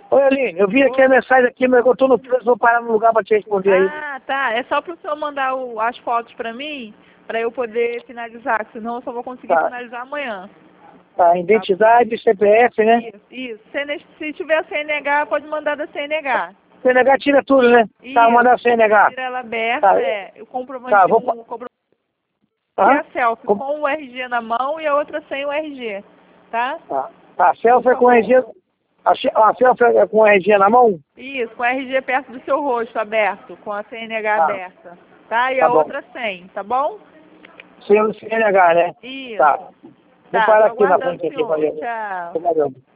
Oi, Aline, eu vi aqui a mensagem aqui, mas eu tô no preço, vou parar no lugar pra te responder aí. Ah, tá. É só pro senhor mandar as fotos pra mim, pra eu poder finalizar, que senão eu só vou conseguir Tá, finalizar amanhã. tá, identidade, CPF, né? Isso. Se tiver CNH, pode mandar da CNH. CNH tira tudo, né? Tá, vou Isso. mandar CNH. Tira ela aberta, Tá, o comprovante, tá, vou... um comprovante que é Hã? a selfie Com- com o RG na mão e a outra sem o RG, tá? Tá, tá, Por selfie é com favor. RG... A selfie é com RG na mão? Isso, com o RG perto do seu rosto, aberto, com a CNH Tá, aberta, tá? E tá a bom. outra sem, tá bom? CNH, né? Isso. Tá. Vou Tá, parar tô aqui na aguardando frente o aqui, senhor. valeu. Tchau. Valeu.